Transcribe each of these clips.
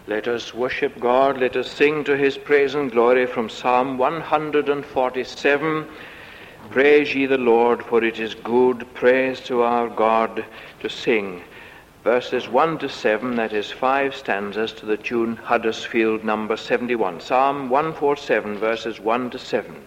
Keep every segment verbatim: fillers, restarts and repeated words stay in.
Let us worship God, let us sing to his praise and glory from Psalm one forty-seven. Praise ye the Lord, for it is good, praise to our God to sing. Verses one to seven, that is five stanzas to the tune Huddersfield number seventy-one. Psalm one forty-seven, verses one to seven.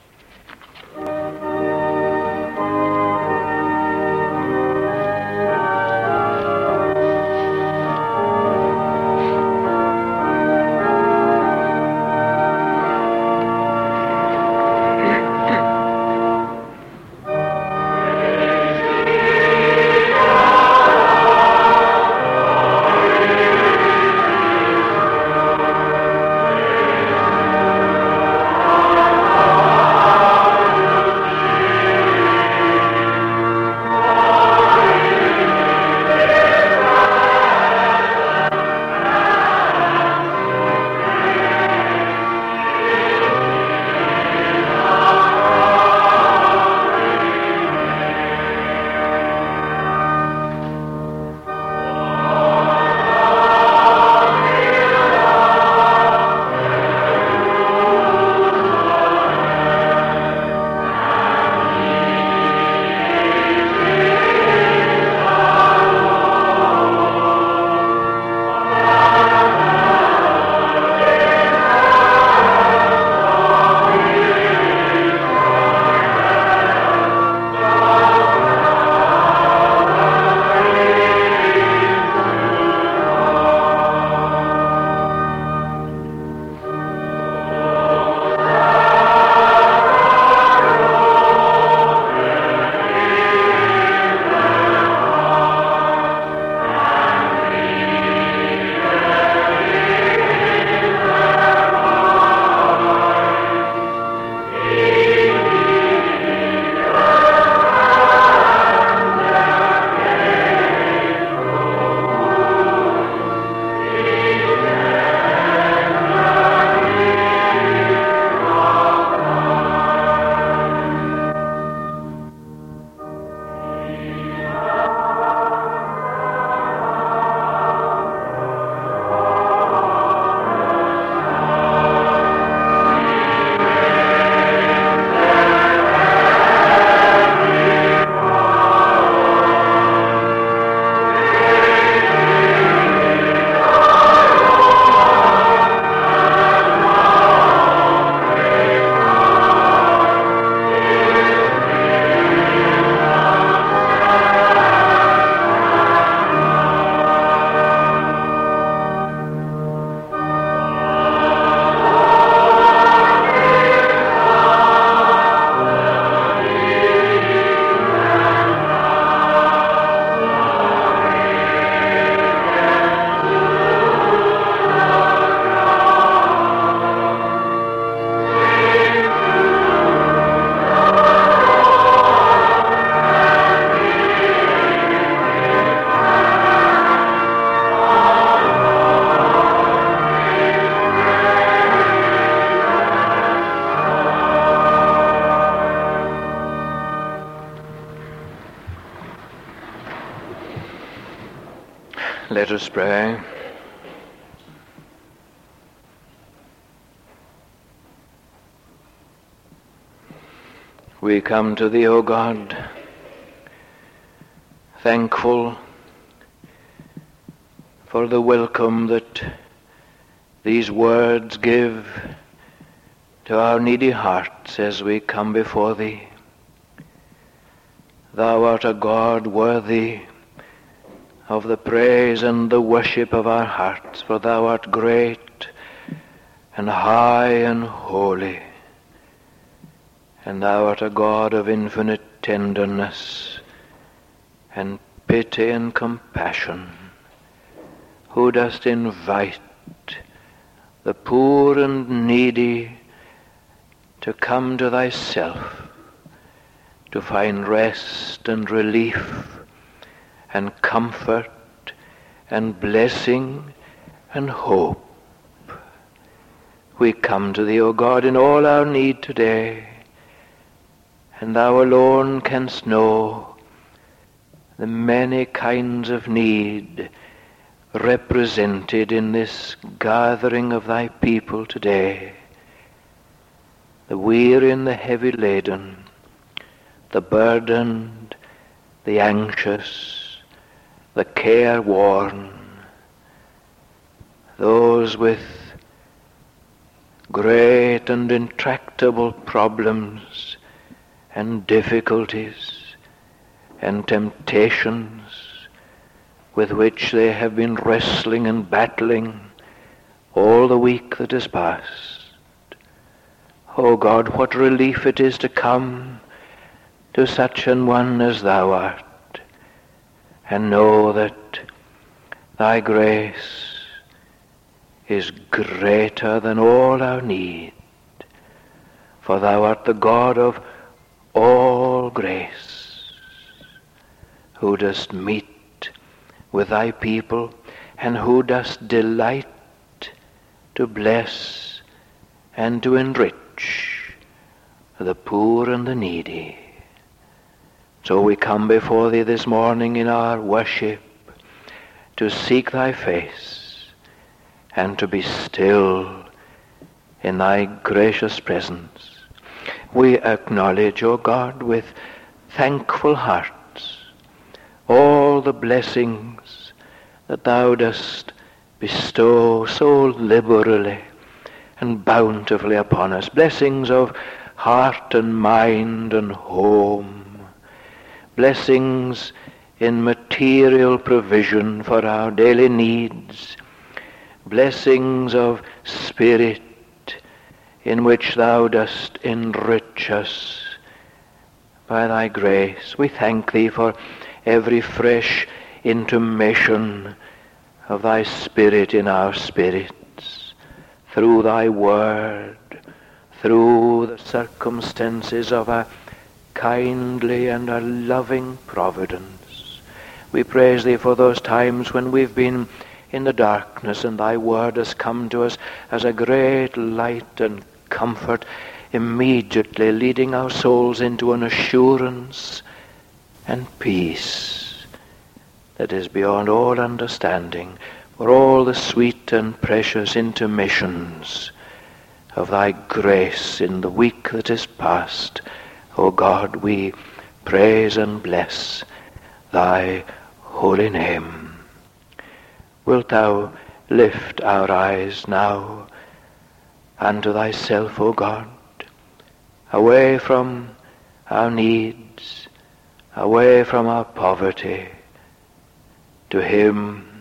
Let us pray. We come to thee, O God, thankful for the welcome that these words give to our needy hearts as we come before thee. Thou art a God worthy of the praise and the worship of our hearts, for thou art great and high and holy, and thou art a God of infinite tenderness and pity and compassion, who dost invite the poor and needy to come to thyself, to find rest and relief and comfort and blessing and hope. We come to thee, O God, in all our need today, and thou alone canst know the many kinds of need represented in this gathering of thy people today. The weary and the heavy laden, the burdened, the anxious, the careworn, those with great and intractable problems and difficulties and temptations with which they have been wrestling and battling all the week that has passed. Oh God, what relief it is to come to such an one as thou art, and know that thy grace is greater than all our need, for thou art the God of all grace, who dost meet with thy people, and who dost delight to bless and to enrich the poor and the needy. So we come before thee this morning in our worship to seek thy face and to be still in thy gracious presence. We acknowledge, O God, with thankful hearts all the blessings that thou dost bestow so liberally and bountifully upon us. Blessings of heart and mind and home. Blessings in material provision for our daily needs. Blessings of spirit in which thou dost enrich us by thy grace. We thank thee for every fresh intimation of thy Spirit in our spirits, through thy word, through the circumstances of a kindly and a loving providence. We praise thee for those times when we've been in the darkness and thy word has come to us as a great light and comfort, immediately leading our souls into an assurance and peace that is beyond all understanding, for all the sweet and precious intermissions of thy grace in the week that is past. O God, we praise and bless thy holy name. Wilt thou lift our eyes now unto thyself, O God, away from our needs, away from our poverty, to him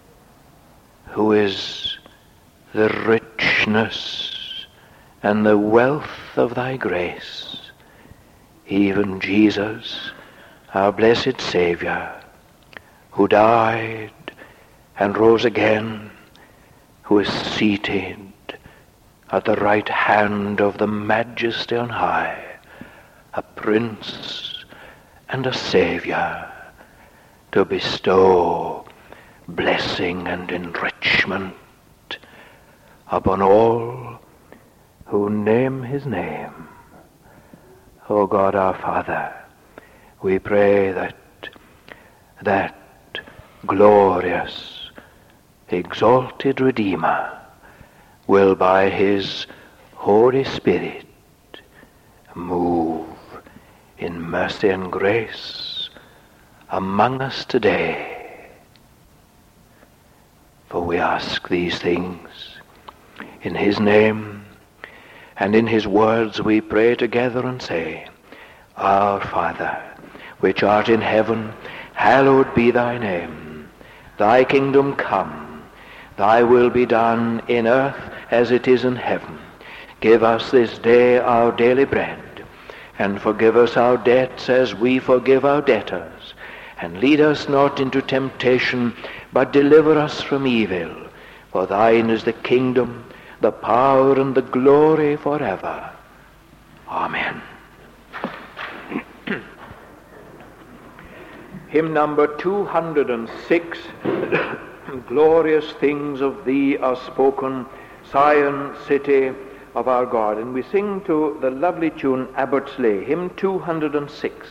who is the richness and the wealth of thy grace, even Jesus, our blessed Savior, who died and rose again, who is seated at the right hand of the Majesty on high, a Prince and a Savior, to bestow blessing and enrichment upon all who name his name. O God our Father, we pray that that glorious, exalted Redeemer will by his Holy Spirit move in mercy and grace among us today. For we ask these things in his name, and in his words we pray together and say, Our Father, which art in heaven, hallowed be thy name. Thy kingdom come, thy will be done in earth as it is in heaven. Give us this day our daily bread, and forgive us our debts as we forgive our debtors. And lead us not into temptation, but deliver us from evil. For thine is the kingdom, the power, and the glory forever. Amen. Hymn number two hundred six, Glorious things of thee are spoken, Zion, city of our God. And we sing to the lovely tune Abbott's Lay, hymn two hundred six.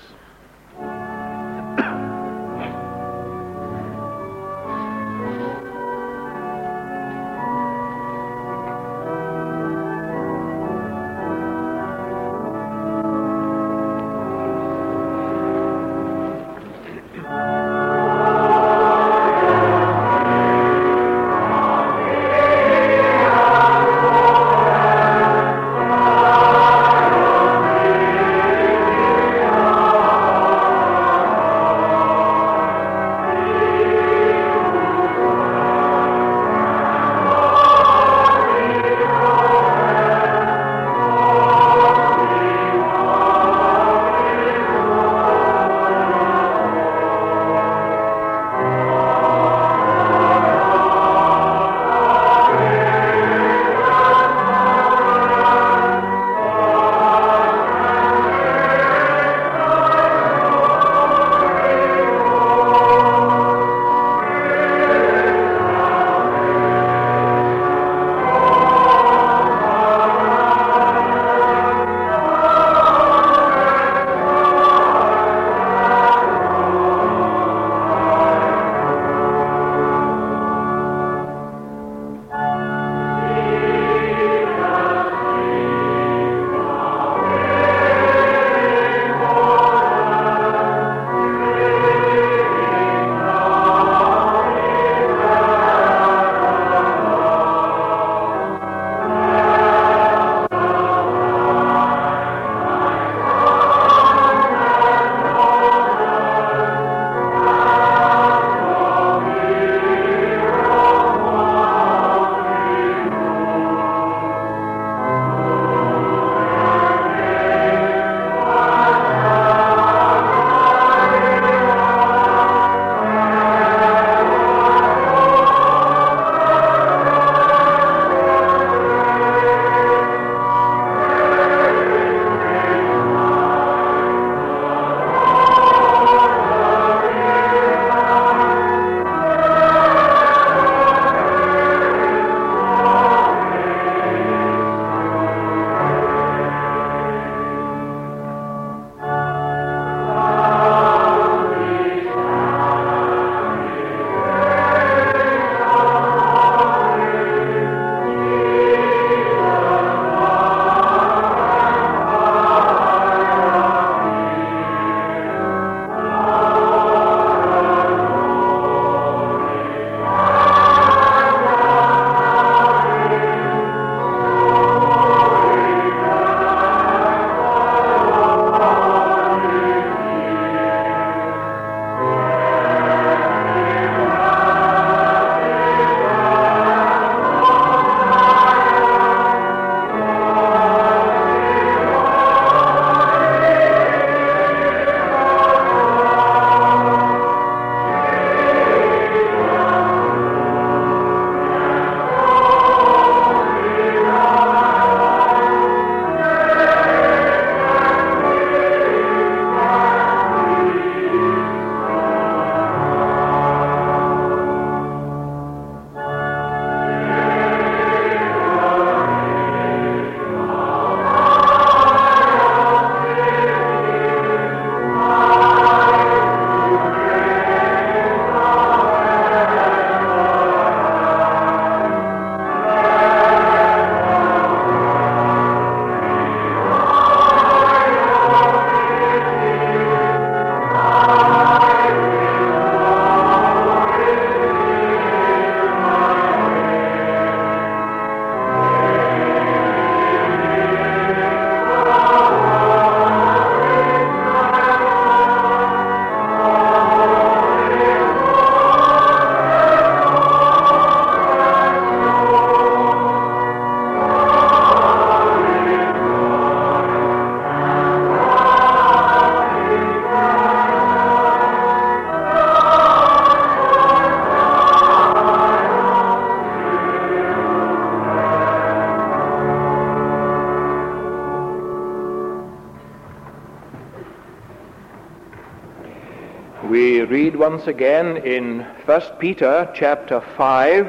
read once again in First Peter chapter five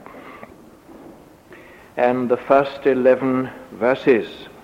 and the first eleven verses.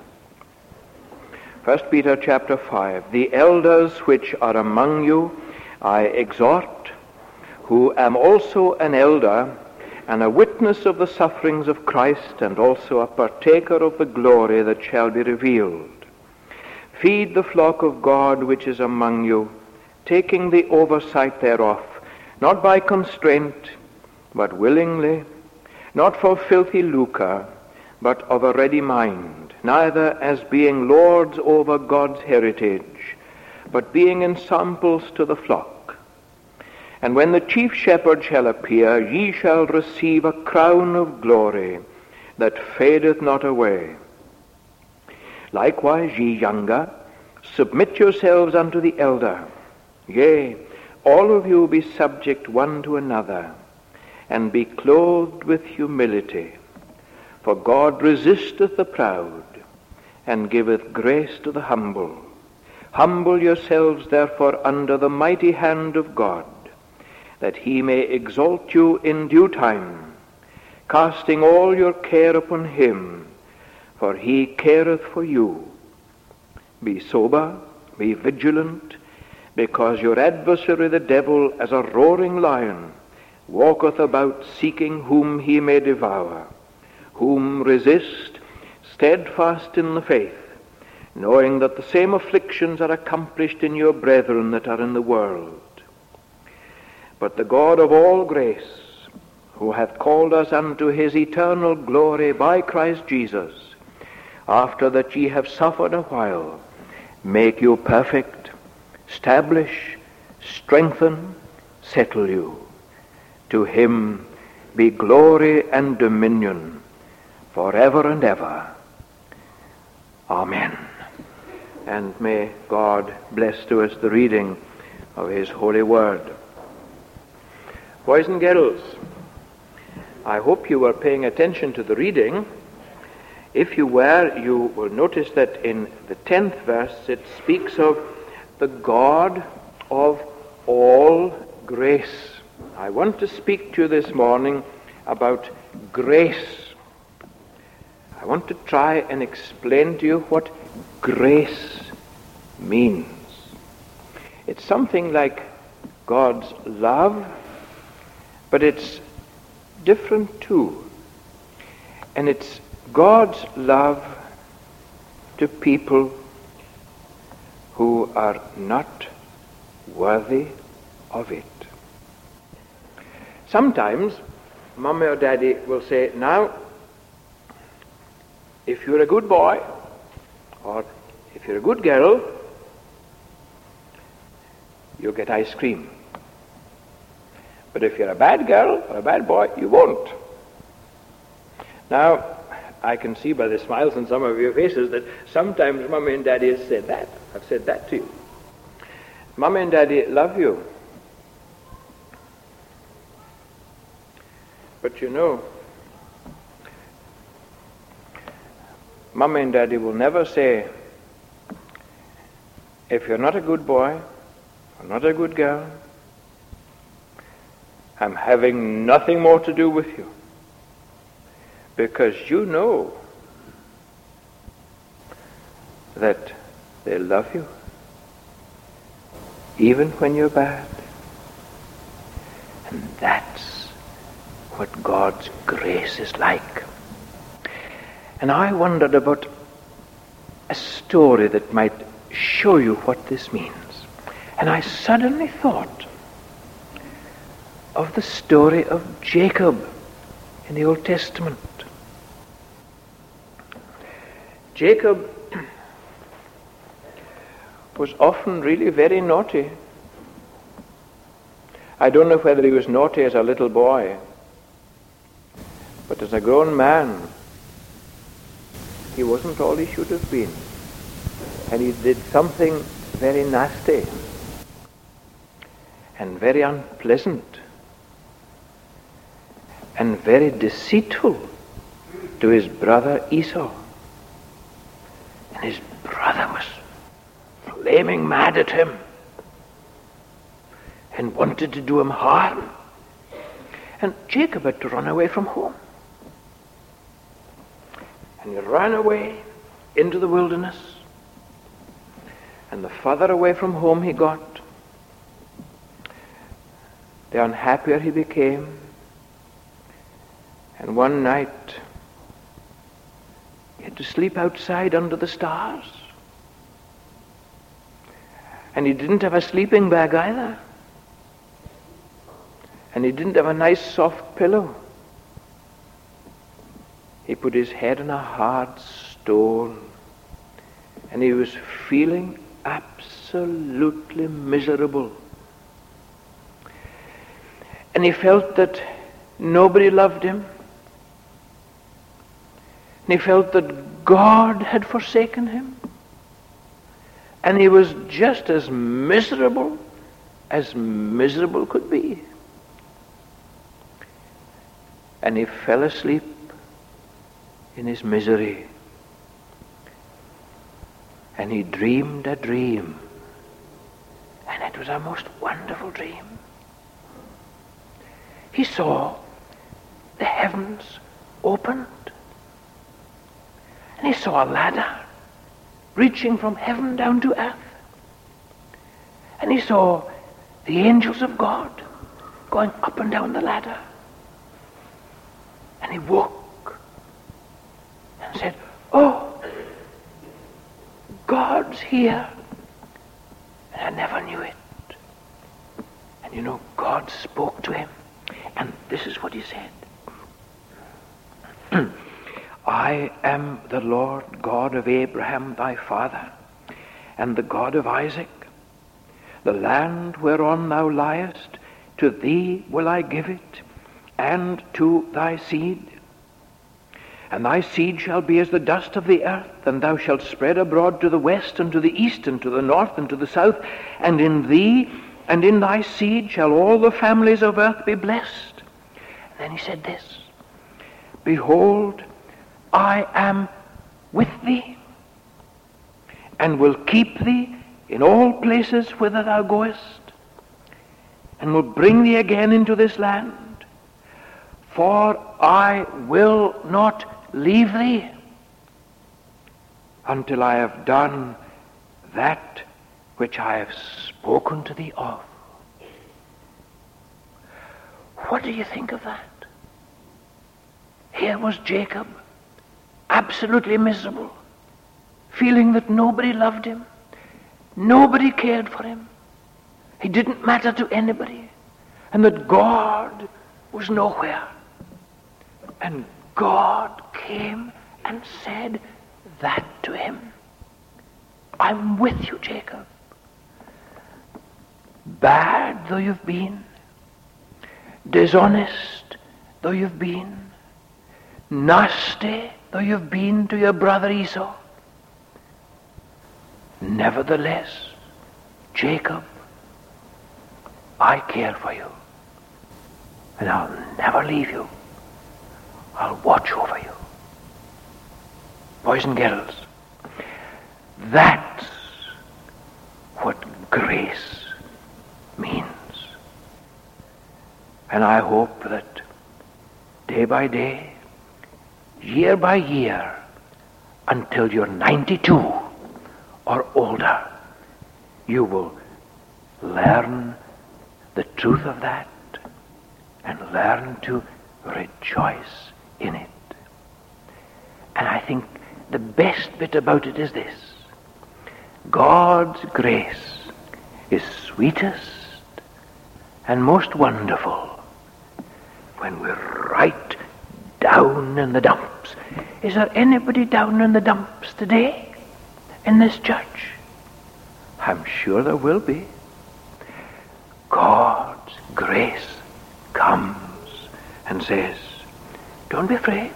First Peter chapter five. The elders which are among you I exhort, who am also an elder and a witness of the sufferings of Christ, and also a partaker of the glory that shall be revealed. Feed the flock of God which is among you, taking the oversight thereof, not by constraint, but willingly, not for filthy lucre, but of a ready mind, neither as being lords over God's heritage, but being ensamples to the flock. And when the chief shepherd shall appear, ye shall receive a crown of glory that fadeth not away. Likewise, ye younger, submit yourselves unto the elder. Yea, all of you be subject one to another, and be clothed with humility. For God resisteth the proud, and giveth grace to the humble. Humble yourselves therefore under the mighty hand of God, that he may exalt you in due time, casting all your care upon him, for he careth for you. Be sober, be vigilant, because your adversary the devil, as a roaring lion, walketh about seeking whom he may devour. Whom resist, steadfast in the faith, knowing that the same afflictions are accomplished in your brethren that are in the world. But the God of all grace, who hath called us unto his eternal glory by Christ Jesus, after that ye have suffered a while, make you perfect, establish, strengthen, settle you. To him be glory and dominion forever and ever. Amen. And may God bless to us the reading of his holy word. Boys and girls, I hope you were paying attention to the reading. If you were, you will notice that in the tenth verse it speaks of the God of all grace. I want to speak to you this morning about grace. I want to try and explain to you what grace means. It's something like God's love, but it's different too. And it's God's love to people who are not worthy of it. Sometimes Mommy or Daddy will say, now, if you're a good boy, or if you're a good girl, you get ice cream. But if you're a bad girl or a bad boy, you won't. Now, I can see by the smiles on some of your faces that sometimes Mommy and Daddy has said that. I've said that to you. Mommy and Daddy love you. But you know, Mommy and Daddy will never say, if you're not a good boy or not a good girl, I'm having nothing more to do with you. Because you know that they love you, even when you're bad. And that's what God's grace is like. And I wondered about a story that might show you what this means. And I suddenly thought of the story of Jacob in the Old Testament. Jacob was often really very naughty. I don't know whether he was naughty as a little boy, but as a grown man, he wasn't all he should have been. And he did something very nasty and very unpleasant and very deceitful to his brother Esau. And his brother was flaming mad at him. and wanted to do him harm. And Jacob had to run away from home. And he ran away into the wilderness. And the further away from home he got, the unhappier he became. And one night, he had to sleep outside under the stars. And he didn't have a sleeping bag either. And he didn't have a nice soft pillow. He put his head on a hard stone. And he was feeling absolutely miserable. And he felt that nobody loved him. And he felt that God had forsaken him. And he was just as miserable as miserable could be. And he fell asleep in his misery. And he dreamed a dream. And it was a most wonderful dream. He saw the heavens opened. And he saw a ladder reaching from heaven down to earth. And he saw the angels of God going up and down the ladder. And he woke and said, "Oh, God's here." And I never knew it. And you know, God spoke to him. And this is what he said. "I am the Lord God of Abraham thy father, and the God of Isaac. The land whereon thou liest, to thee will I give it, and to thy seed. And thy seed shall be as the dust of the earth, and thou shalt spread abroad to the west, and to the east, and to the north, and to the south. And in thee and in thy seed shall all the families of earth be blessed." And then he said this, "Behold, I am with thee, and will keep thee in all places whither thou goest, and will bring thee again into this land. For I will not leave thee until I have done that which I have spoken to thee of." What do you think of that? Here was Jacob, absolutely miserable, feeling that nobody loved him, nobody cared for him, he didn't matter to anybody, and that God was nowhere. And God came and said that to him. "I'm with you, Jacob. Bad though you've been, dishonest though you've been, nasty though you've been to your brother Esau, nevertheless, Jacob, I care for you, and I'll never leave you. I'll watch over you." Boys and girls, that's what grace means. And I hope that day by day, year by year, until you're ninety-two or older, you will learn the truth of that and learn to rejoice in it. And I think the best bit about it is this: God's grace is sweetest and most wonderful when we're right down in the dumps. Is there anybody down in the dumps today in this church? I'm sure there will be. God's grace comes and says, "Don't be afraid.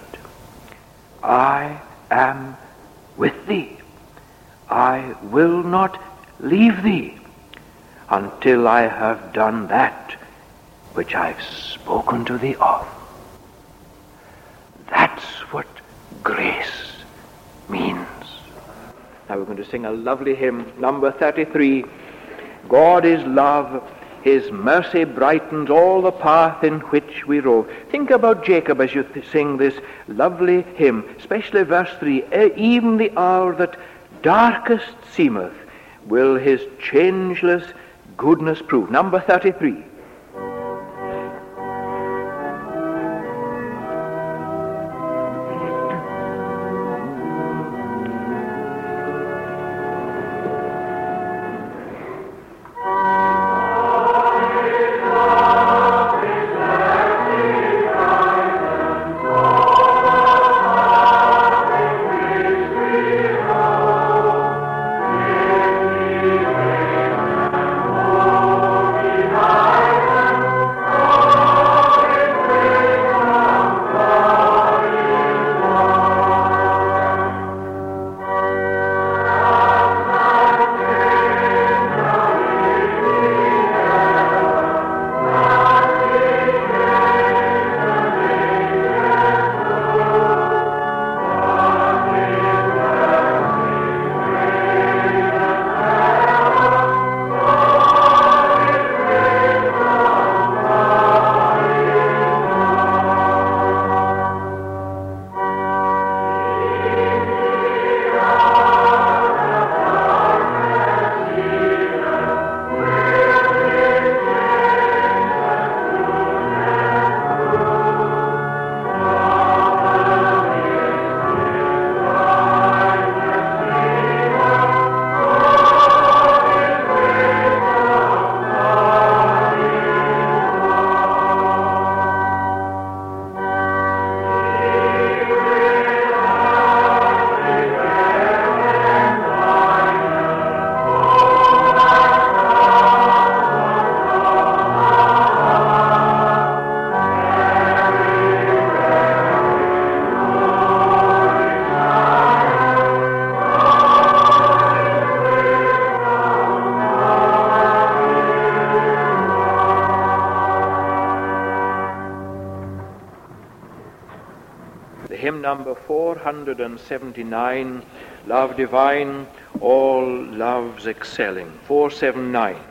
I am with thee. I will not leave thee until I have done that which I've spoken to thee of." That's what grace means. Now we're going to sing a lovely hymn, number thirty-three. God is love, His mercy brightens all the path in which we rove. Think about Jacob as you th- sing this lovely hymn, especially verse three. Even the hour that darkest seemeth, will his changeless goodness prove. Number thirty-three. Number four hundred seventy-nine, Love Divine, all loves excelling. four seventy-nine.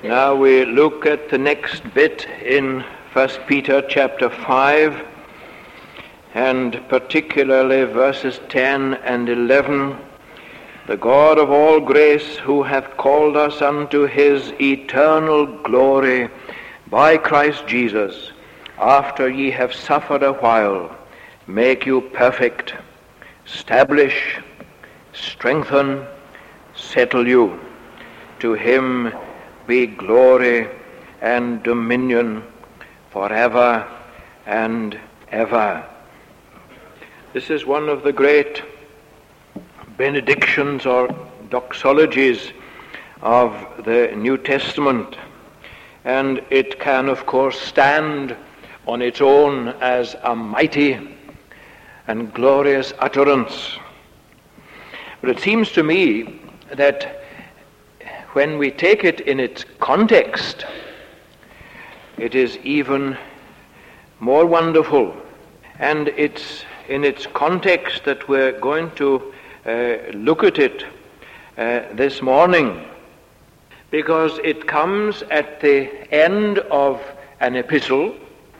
Now we look at the next bit in First Peter chapter five, and particularly verses ten and eleven. The God of all grace, who hath called us unto his eternal glory by Christ Jesus, after ye have suffered a while, make you perfect, establish, strengthen, settle you. To him be glory and dominion forever and ever. This is one of the great benedictions or doxologies of the New Testament, and it can of course stand on its own as a mighty and glorious utterance. But it seems to me that when we take it in its context, it is even more wonderful. And it's in its context that we're going to uh, look at it uh, this morning, because it comes at the end of an epistle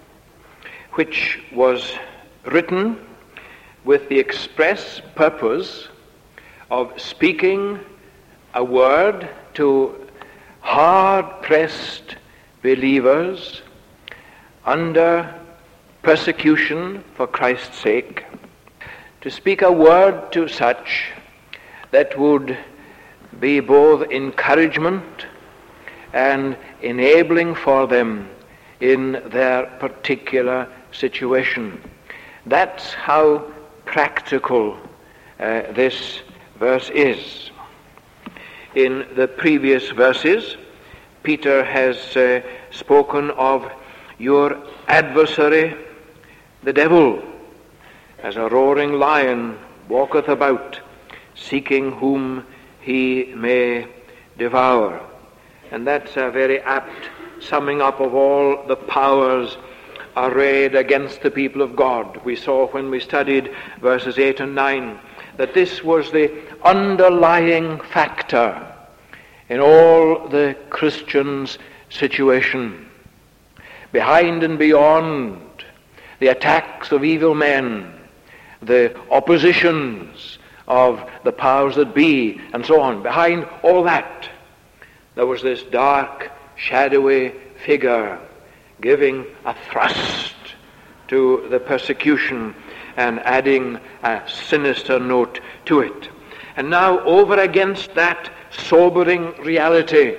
which was written with the express purpose of speaking a word to hard-pressed believers under persecution for Christ's sake, to speak a word to such that would be both encouragement and enabling for them in their particular situation. That's how practical uh, this verse is. In the previous verses, Peter has uh, spoken of your adversary, the devil, as a roaring lion walketh about, seeking whom he may devour. And that's a very apt summing up of all the powers arrayed against the people of God. We saw when we studied verses eight and nine that this was the underlying factor in all the Christians' situation. Behind and beyond the attacks of evil men, the oppositions of the powers that be, and so on, behind all that, there was this dark, shadowy figure giving a thrust to the persecution and adding a sinister note to it. And now, over against that sobering reality,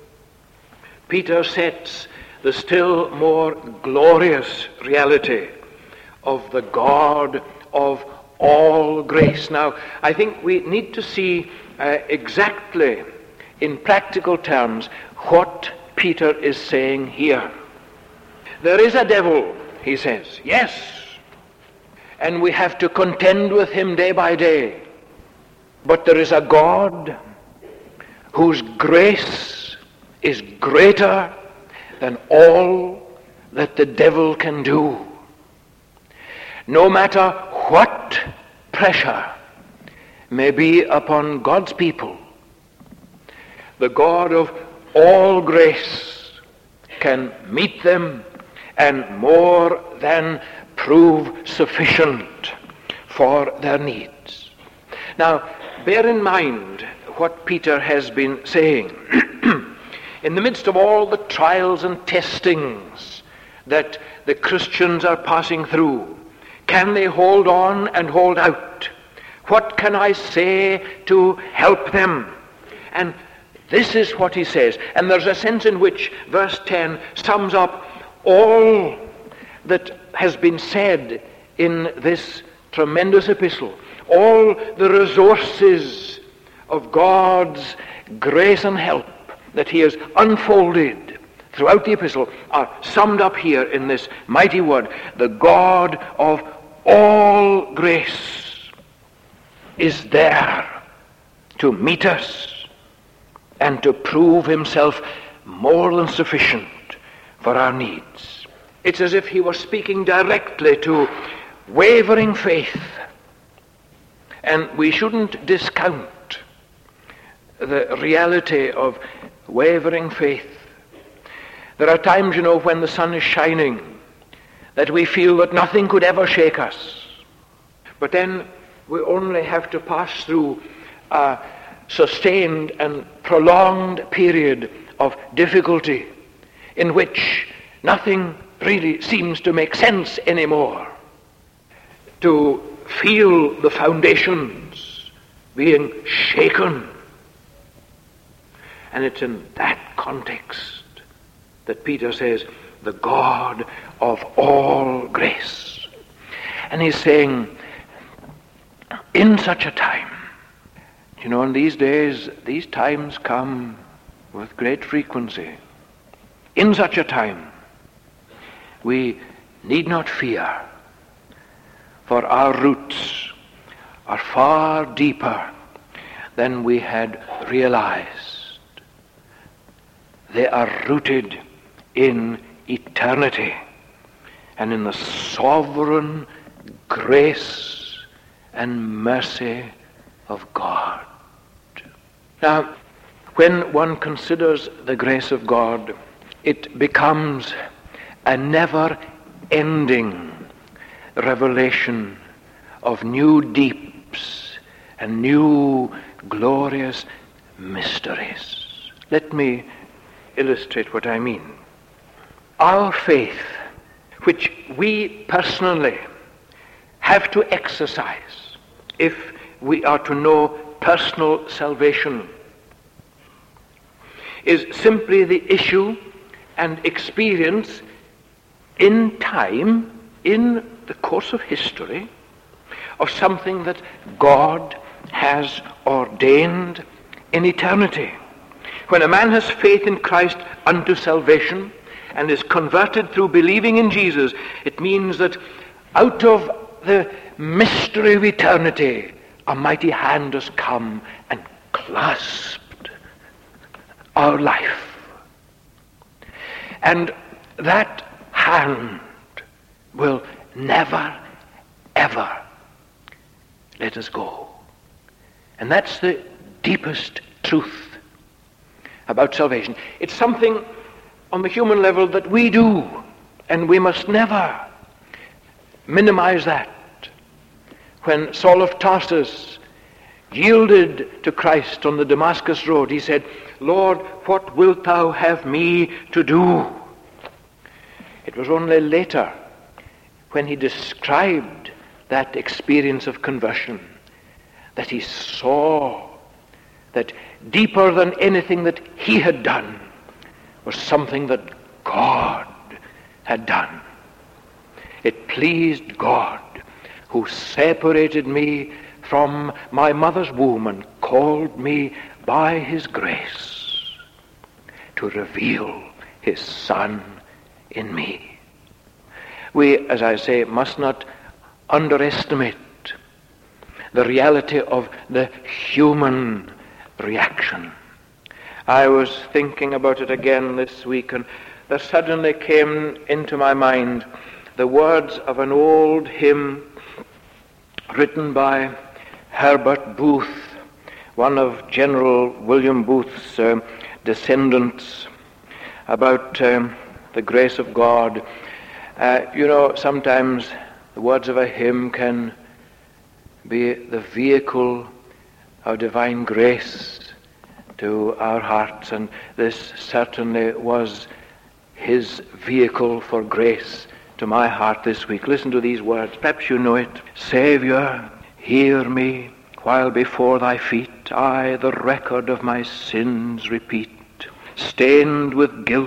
Peter sets the still more glorious reality of the God of all grace. Now, I think we need to see uh, exactly, in practical terms, what Peter is saying here. There is a devil, he says, yes, and we have to contend with him day by day. But there is a God whose grace is greater than all that the devil can do. No matter what pressure may be upon God's people, the God of all grace can meet them and more than prove sufficient for their needs. Now, bear in mind what Peter has been saying. In the midst of all the trials and testings that the Christians are passing through, can they hold on and hold out? What can I say to help them? And this is what he says. And there's a sense in which verse ten sums up all that has been said in this tremendous epistle. All the resources of God's grace and help that he has unfolded throughout the epistle are summed up here in this mighty word. The God of all grace is there to meet us and to prove himself more than sufficient for our needs. It's as if he was speaking directly to wavering faith. And we shouldn't discount the reality of wavering faith There are times, you know, when the sun is shining, that we feel that nothing could ever shake us. But then we only have to pass through a sustained and prolonged period of difficulty in which nothing really seems to make sense anymore, to feel the foundations being shaken. And it's in that context that Peter says, the God of all grace. And he's saying, in such a time, you know, in these days, these times come with great frequency. In such a time, we need not fear, for our roots are far deeper than we had realized. They are rooted in eternity and in the sovereign grace and mercy of God. Now, when one considers the grace of God, it becomes a never-ending revelation of new deeps and new glorious mysteries. Let me illustrate what I mean. Our faith, which we personally have to exercise if we are to know personal salvation, is simply the issue and experience in time, in the course of history, of something that God has ordained in eternity. When a man has faith in Christ unto salvation and is converted through believing in Jesus, it means that out of the mystery of eternity, a mighty hand has come and clasped our life. And that hand will never, ever let us go. And that's the deepest truth about salvation. It's something on the human level that we do, and we must never minimize that. When Saul of Tarsus yielded to Christ on the Damascus road, he said, Lord, what wilt thou have me to do? It was only later, when he described that experience of conversion, that he saw that deeper than anything that he had done was something that God had done. It pleased God, who separated me from my mother's womb and called me by his grace to reveal his Son in me. We, as I say, must not underestimate the reality of the human reaction. I was thinking about it again this week, and there suddenly came into my mind the words of an old hymn written by Herbert Booth, one of General William Booth's uh, descendants, about um, the grace of God. Uh, you know, sometimes the words of a hymn can be the vehicle of divine grace to our hearts, and this certainly was his vehicle for grace to my heart this week. Listen to these words. Perhaps you know it. Savior, hear me while before thy feet I the record of my sins repeat. Stained with guilt,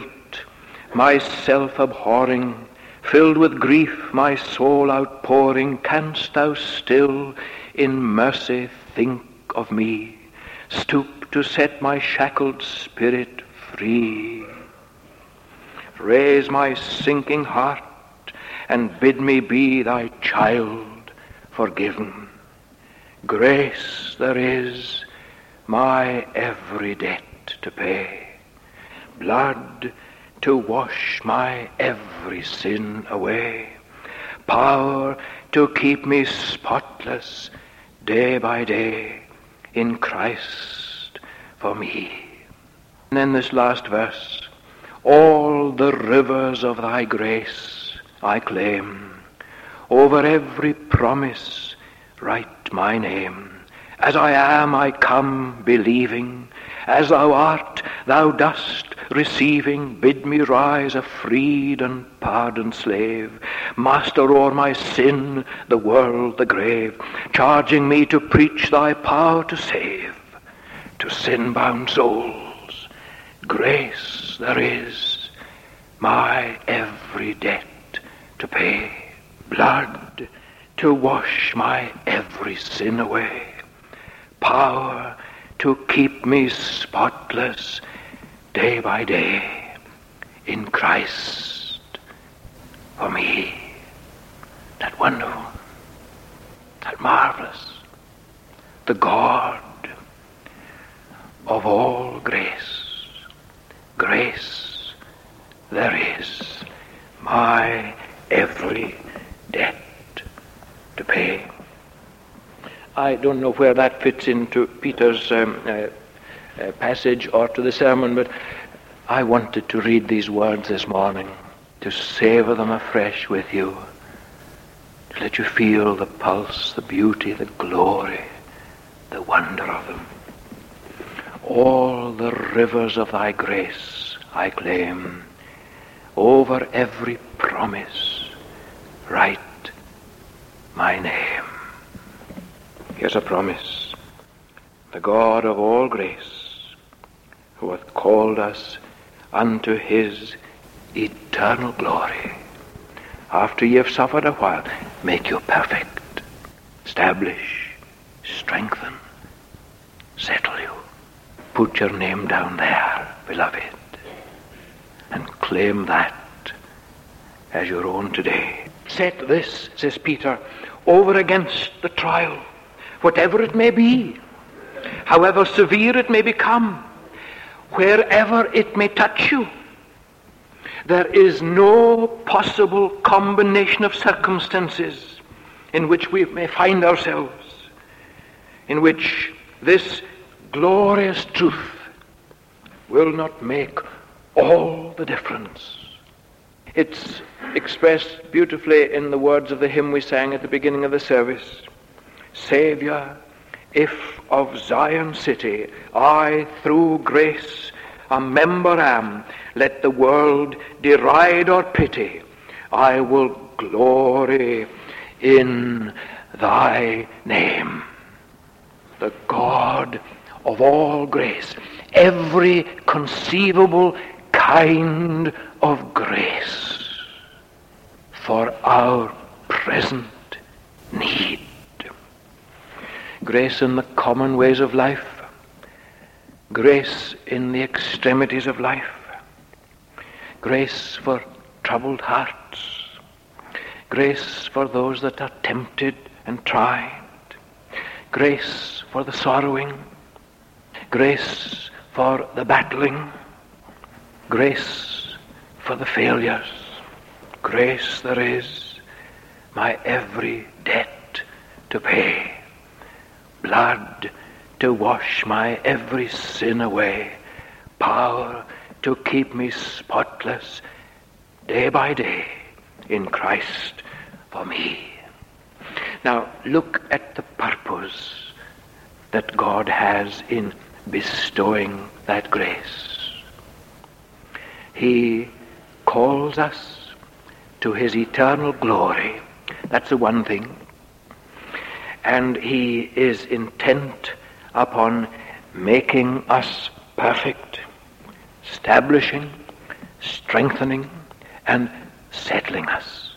myself abhorring, filled with grief, my soul outpouring, canst thou still in mercy think of me? Stoop to set my shackled spirit free. Raise my sinking heart and bid me be thy child forgiven. Grace there is my every debt to pay, blood to wash my every sin away, power to keep me spotless day by day in Christ for me. And then this last verse, All the rivers of thy grace I claim. Over every promise write my name. As I am, I come believing. As thou art, thou dost, receiving. Bid me rise a freed and pardoned slave, master o'er my sin, the world, the grave, charging me to preach thy power to save. To sin-bound souls, grace there is, my every debt to pay. Blood to wash my every sin away. Power to keep me spotless day by day in Christ for me. That wonderful, that marvelous, the God of all grace. Grace there is, my every debt to pay. I don't know where that fits into Peter's um, uh, uh, passage or to the sermon, but I wanted to read these words this morning, to savor them afresh with you, to let you feel the pulse, the beauty, the glory, the wonder of them. All the rivers of thy grace I claim. Over every promise write my name. Here's a promise. The God of all grace, who hath called us unto his eternal glory, after ye have suffered a while, make you perfect, establish, strengthen, settle you. Put your name down there, beloved, and claim that as your own today. Set this, says Peter, over against the trial, whatever it may be, however severe it may become, wherever it may touch you. There is no possible combination of circumstances in which we may find ourselves, in which this glorious truth will not make all the difference. It's expressed beautifully in the words of the hymn we sang at the beginning of the service. Saviour, if of Zion city I through grace a member am, let the world deride or pity, I will glory in thy name. The God of all grace, every conceivable kind of grace for our present need. Grace in the common ways of life, grace in the extremities of life, grace for troubled hearts, grace for those that are tempted and tried, grace for the sorrowing, grace for the battling, grace for the failures. Grace there is, my every debt to pay. Blood to wash my every sin away. Power to keep me spotless day by day in Christ for me. Now look at the purpose that God has in bestowing that grace. He calls us to his eternal glory. That's the one thing. And he is intent upon making us perfect, establishing, strengthening, and settling us.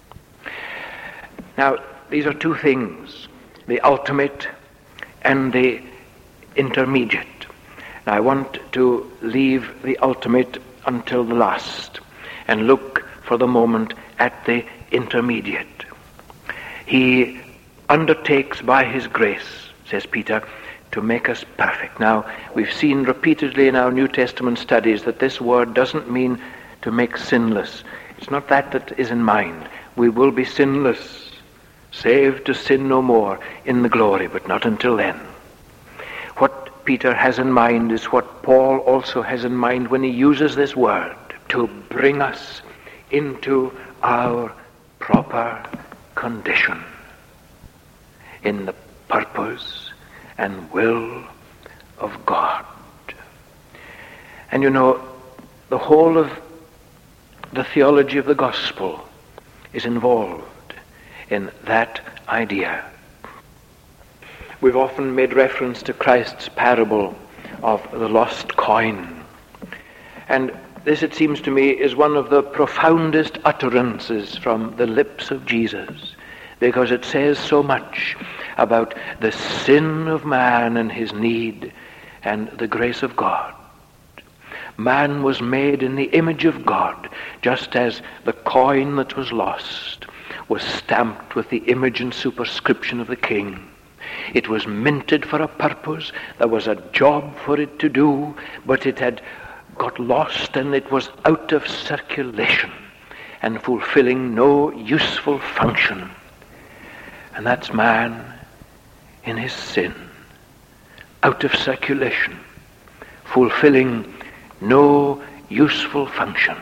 Now, these are two things, the ultimate and the intermediate. Now, I want to leave the ultimate until the last and look for the moment at the intermediate. He undertakes by his grace, says Peter, to make us perfect. Now, we've seen repeatedly in our New Testament studies that this word doesn't mean to make sinless. It's not that that is in mind. We will be sinless, saved to sin no more in the glory, but not until then. What Peter has in mind is what Paul also has in mind when he uses this word, to bring us into our proper condition in the purpose and will of God. And you know, the whole of the theology of the gospel is involved in that idea. We've often made reference to Christ's parable of the lost coin. And this, it seems to me, is one of the profoundest utterances from the lips of Jesus, because it says so much about the sin of man and his need and the grace of God. Man was made in the image of God, just as the coin that was lost was stamped with the image and superscription of the King. It was minted for a purpose. There was a job for it to do, but it had got lost and it was out of circulation and fulfilling no useful function. And that's man in his sin, out of circulation, fulfilling no useful function,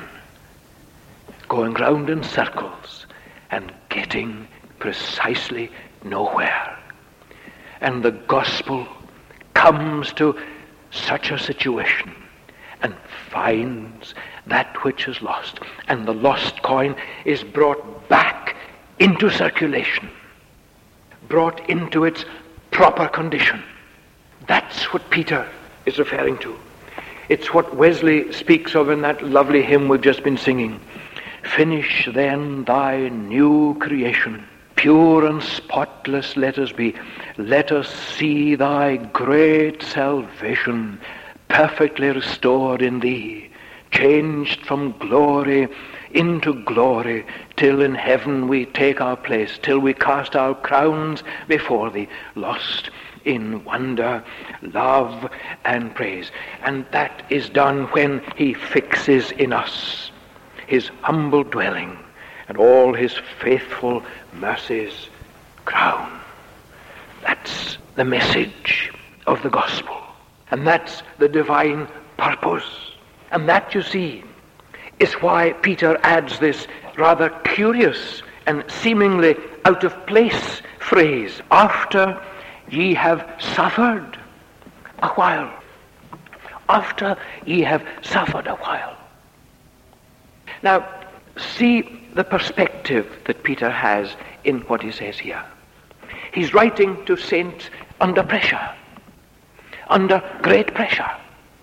going round in circles and getting precisely nowhere. And the gospel comes to such a situation and finds that which is lost. And the lost coin is brought back into circulation, brought into its proper condition. That's what Peter is referring to. It's what Wesley speaks of in that lovely hymn we've just been singing. Finish then thy new creation. Pure and spotless let us be. Let us see thy great salvation perfectly restored in thee, changed from glory into glory, till in heaven we take our place, till we cast our crowns before thee, lost in wonder, love, and praise. And that is done when he fixes in us his humble dwelling and all his faithful mercies crown. That's the message of the gospel. And that's the divine purpose. And that, you see, is why Peter adds this rather curious and seemingly out of place phrase, after ye have suffered a while. After ye have suffered a while. Now, see the perspective that Peter has in what he says here. He's writing to saints under pressure, under great pressure.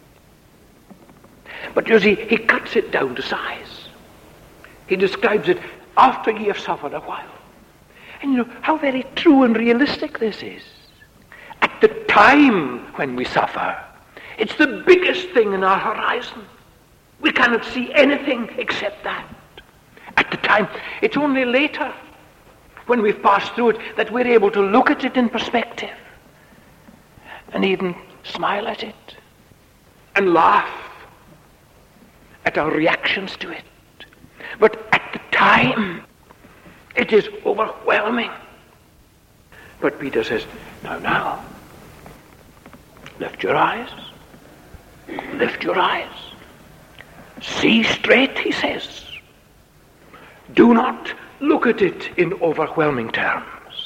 But you see, he cuts it down to size. He describes it after ye have suffered a while. And you know how very true and realistic this is. At the time when we suffer, it's the biggest thing in our horizon. We cannot see anything except that. At the time, it's only later, when we've passed through it, that we're able to look at it in perspective and even smile at it and laugh at our reactions to it. But at the time, it is overwhelming. But Peter says, now, now, lift your eyes, lift your eyes. See straight, he says. Do not look at it in overwhelming terms.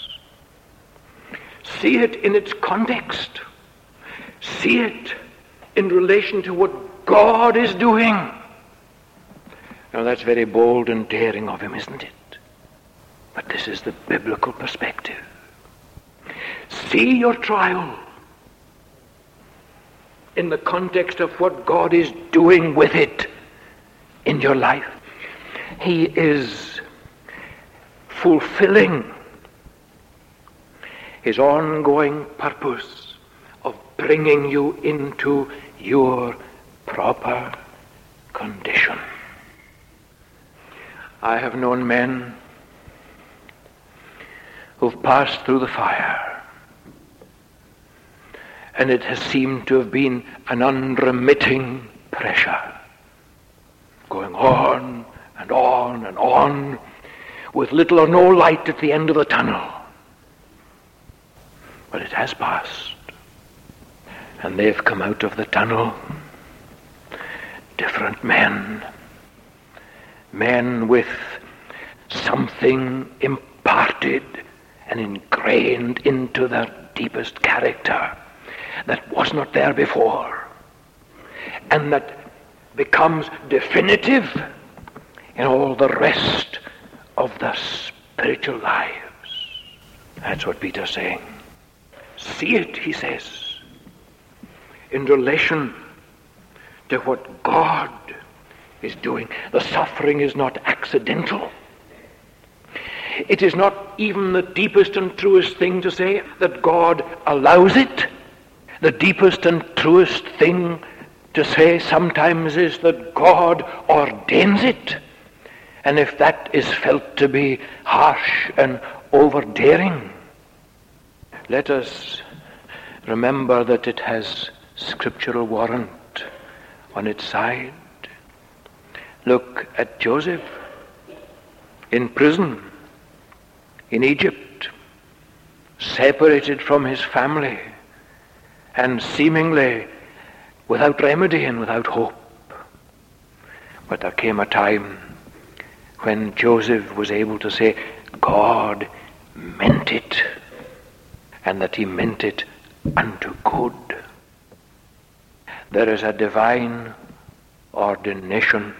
See it in its context. See it in relation to what God is doing. Now that's very bold and daring of him, isn't it? But this is the biblical perspective. See your trial in the context of what God is doing with it in your life. He is fulfilling his ongoing purpose of bringing you into your proper condition. I have known men who've passed through the fire, and it has seemed to have been an unremitting pressure, going on and on and on, with little or no light at the end of the tunnel. But it has passed, and they've come out of the tunnel different men, men with something imparted and ingrained into their deepest character that was not there before, and that becomes definitive in all the rest of their spiritual lives. That's what Peter's saying. See it, he says, in relation to what God is doing. The suffering is not accidental. It is not even the deepest and truest thing to say that God allows it. The deepest and truest thing to say sometimes is that God ordains it. And if that is felt to be harsh and over-daring, let us remember that it has scriptural warrant on its side. Look at Joseph in prison in Egypt, separated from his family and seemingly without remedy and without hope. But there came a time when Joseph was able to say, God meant it, and that he meant it unto good. There is a divine ordination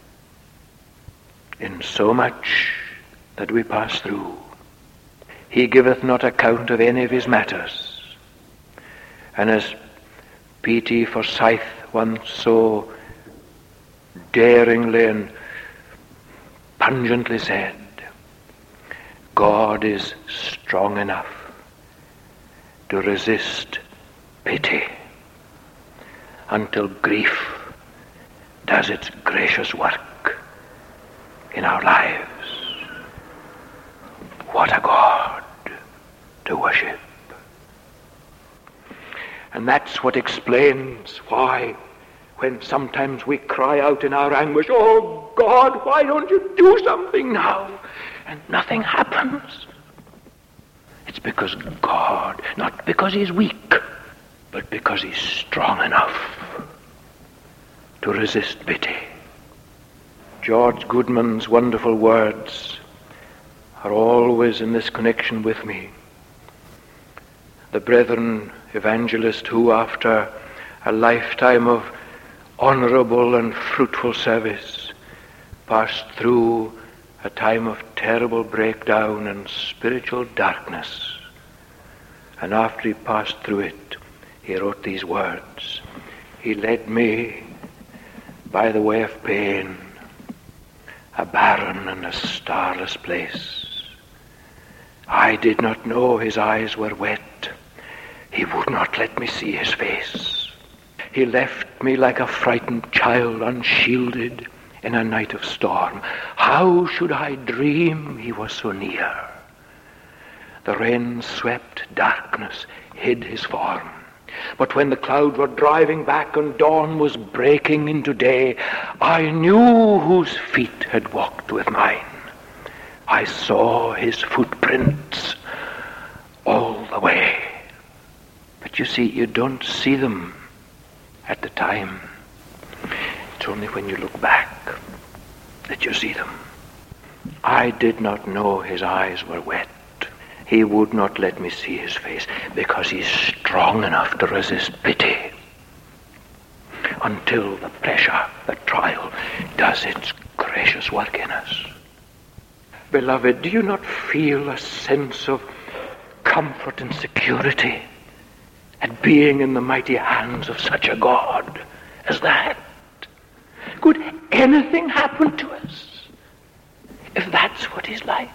in so much that we pass through. He giveth not account of any of his matters. And as P T Forsyth once so daringly and pungently said, God is strong enough to resist pity until grief does its gracious work in our lives. What a God to worship. And that's what explains why, when sometimes we cry out in our anguish, oh God, why don't you do something now? And nothing happens. It's because God, not because he's weak, but because he's strong enough to resist pity. George Goodman's wonderful words are always in this connection with me. The brethren evangelist who, after a lifetime of honorable and fruitful service, passed through a time of terrible breakdown and spiritual darkness. And after he passed through it, he wrote these words. He led me by the way of pain, a barren and a starless place. I did not know his eyes were wet. He would not let me see his face. He left me like a frightened child, unshielded in a night of storm. How should I dream he was so near? The rain-swept darkness hid his form. But when the clouds were driving back and dawn was breaking into day, I knew whose feet had walked with mine. I saw his footprints all the way. But you see, you don't see them at the time. It's only when you look back that you see them. I did not know his eyes were wet. He would not let me see his face because he's strong enough to resist pity until the pressure, the trial, does its gracious work in us. Beloved, do you not feel a sense of comfort and security at being in the mighty hands of such a God as that? Could anything happen to us if that's what he's like?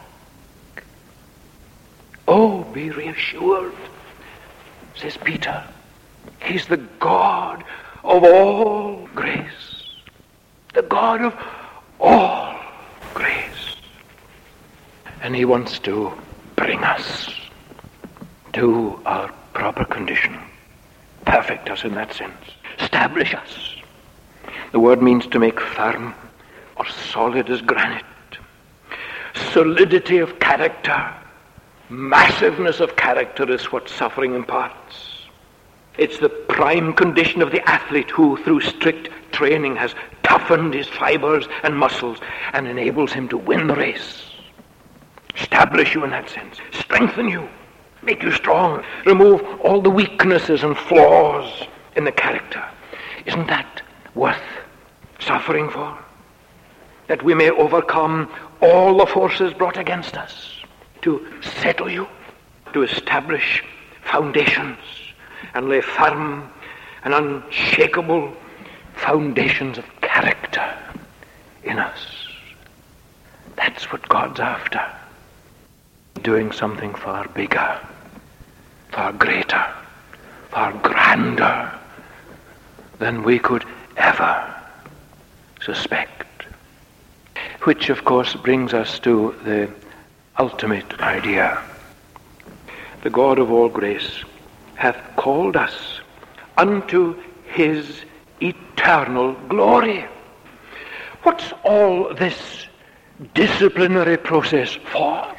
Oh, be reassured, says Peter. He's the God of all grace. The God of all grace. And he wants to bring us to our proper condition. Perfect us in that sense. Establish us. The word means to make firm or solid as granite. Solidity of character, massiveness of character is what suffering imparts. It's the prime condition of the athlete who, through strict training, has toughened his fibers and muscles and enables him to win the race. Establish you in that sense. Strengthen you. Make you strong. Remove all the weaknesses and flaws in the character. Isn't that worth suffering for? That we may overcome all the forces brought against us. To settle you. To establish foundations and lay firm and unshakable foundations of character in us. That's what God's after. Doing something far bigger, far greater, far grander than we could ever suspect. Which, of course, brings us to the ultimate idea. The God of all grace hath called us unto his eternal glory. What's all this disciplinary process for?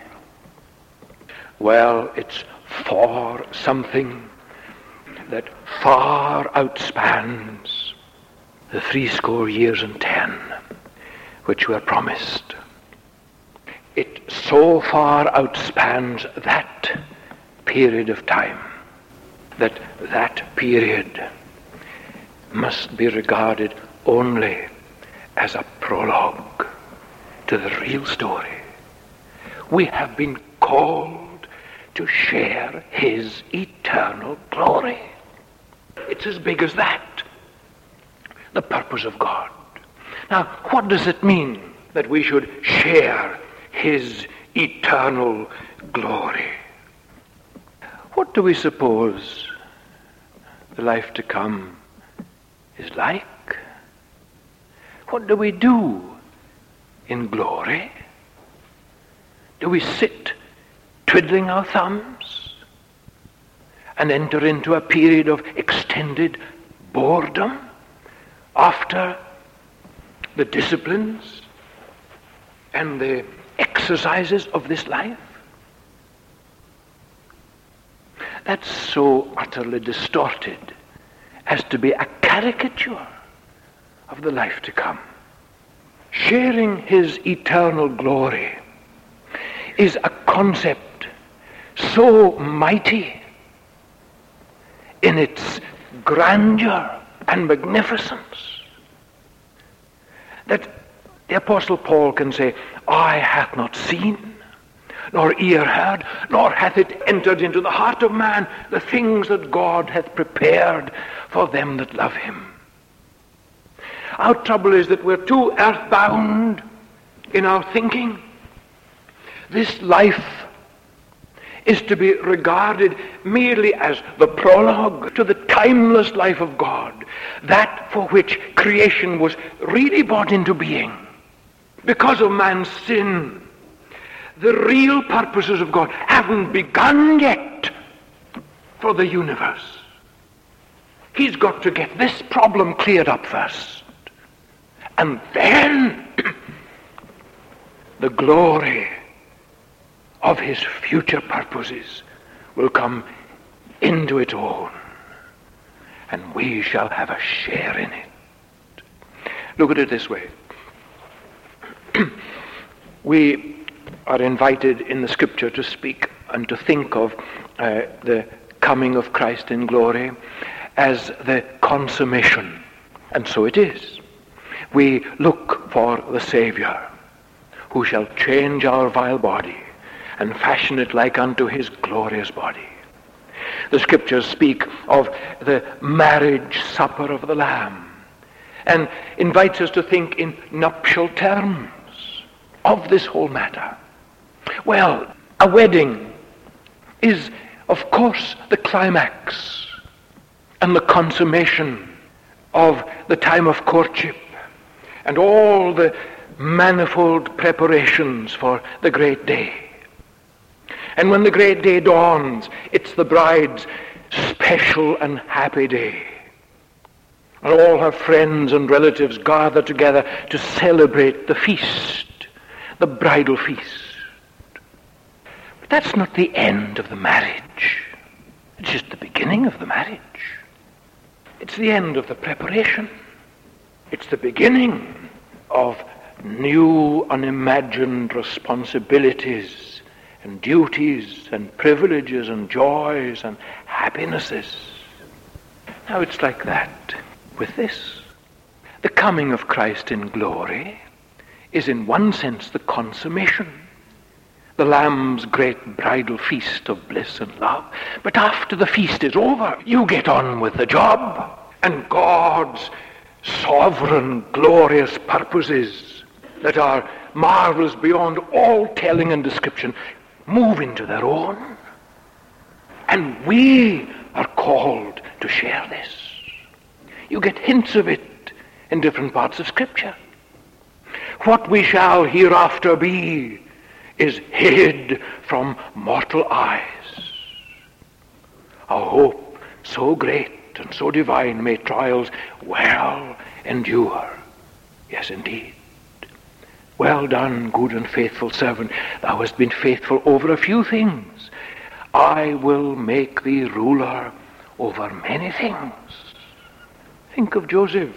Well, it's for something that far outspans the threescore years and ten which were promised. It so far outspans that period of time that that period must be regarded only as a prologue to the real story. We have been called to share his eternal glory. It's as big as that, the purpose of God. Now, what does it mean that we should share his eternal glory? What do we suppose the life to come is like? What do we do in glory? Do we sit twiddling our thumbs and enter into a period of extended boredom after the disciplines and the exercises of this life? That's so utterly distorted as to be a caricature of the life to come. Sharing his eternal glory is a concept so mighty in its grandeur and magnificence that the Apostle Paul can say, eye hath not seen, nor ear heard, nor hath it entered into the heart of man the things that God hath prepared for them that love him. Our trouble is that we're too earthbound in our thinking. This life is to be regarded merely as the prologue to the timeless life of God, that for which creation was really brought into being. Because of man's sin, the real purposes of God haven't begun yet for the universe. He's got to get this problem cleared up first. And then the glory of his future purposes will come into its own, and we shall have a share in it. Look at it this way. We are invited in the scripture to speak and to think of uh, the coming of Christ in glory as the consummation. And so it is. We look for the Savior who shall change our vile body and fashion it like unto his glorious body. The scriptures speak of the marriage supper of the Lamb and invites us to think in nuptial terms of this whole matter. Well, a wedding is, of course, the climax and the consummation of the time of courtship and all the manifold preparations for the great day. And when the great day dawns, it's the bride's special and happy day. And all her friends and relatives gather together to celebrate the feast, the bridal feast. But that's not the end of the marriage. It's just the beginning of the marriage. It's the end of the preparation. It's the beginning of new unimagined responsibilities and duties and privileges and joys and happinesses. Now it's like that with this. The coming of Christ in glory is in one sense the consummation, the Lamb's great bridal feast of bliss and love. But after the feast is over, you get on with the job, and God's sovereign, glorious purposes that are marvelous beyond all telling and description move into their own. And we are called to share this. You get hints of it in different parts of Scripture. What we shall hereafter be is hid from mortal eyes. A hope so great and so divine may trials well endure. Yes, indeed. Well done, good and faithful servant. Thou hast been faithful over a few things. I will make thee ruler over many things. Think of Joseph.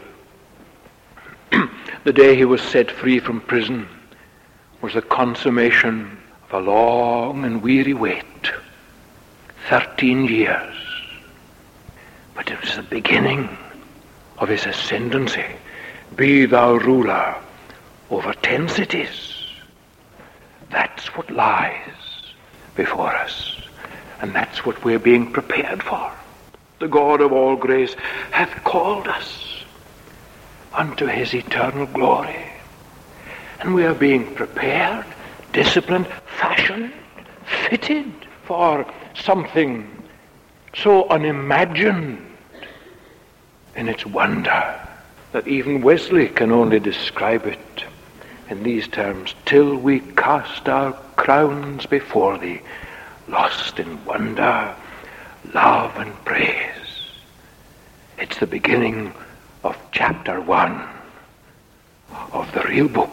The day he was set free from prison was the consummation of a long and weary wait. Thirteen years. But it was the beginning of his ascendancy. Be thou ruler over ten cities. That's what lies before us. And that's what we're being prepared for. The God of all grace hath called us unto his eternal glory. And we are being prepared, disciplined, fashioned, fitted for something so unimagined in its wonder that even Wesley can only describe it in these terms: till we cast our crowns before thee, lost in wonder, love and praise. It's the beginning of chapter one of the real book.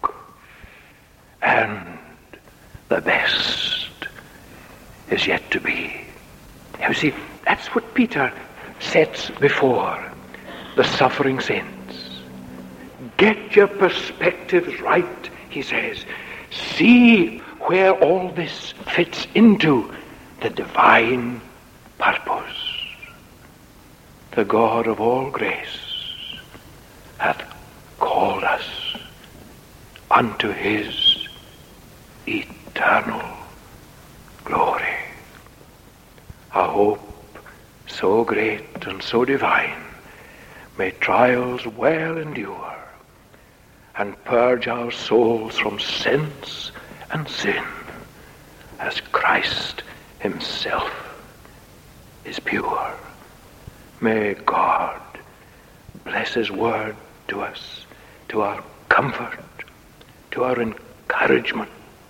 And the best is yet to be. You see, that's what Peter sets before the suffering saints. Get your perspectives right, he says. See where all this fits into the divine purpose. The God of all grace hath called us unto his eternal glory. A hope so great and so divine may trials well endure and purge our souls from sense and sin as Christ himself is pure. May God bless his word to us, to our comfort, to our encouragement,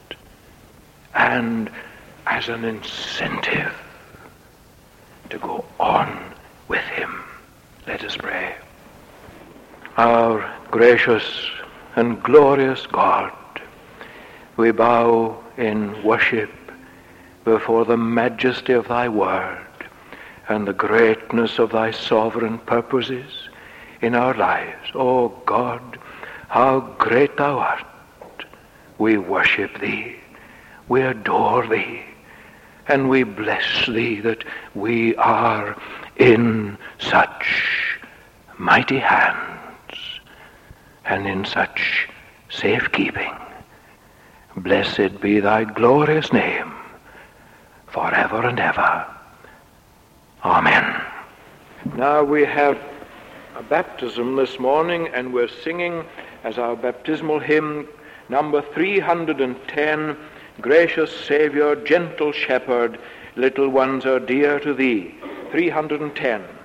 and as an incentive to go on with him. Let us pray. Our gracious and glorious God, we bow in worship before the majesty of thy word and the greatness of thy sovereign purposes in our lives. O God, how great thou art. We worship thee, we adore thee, and we bless thee that we are in such mighty hands and in such safekeeping. Blessed be thy glorious name forever and ever. Amen. Now we have a baptism this morning, and we're singing as our baptismal hymn number three hundred ten, Gracious Saviour, Gentle Shepherd, Little ones are dear to thee. three hundred ten.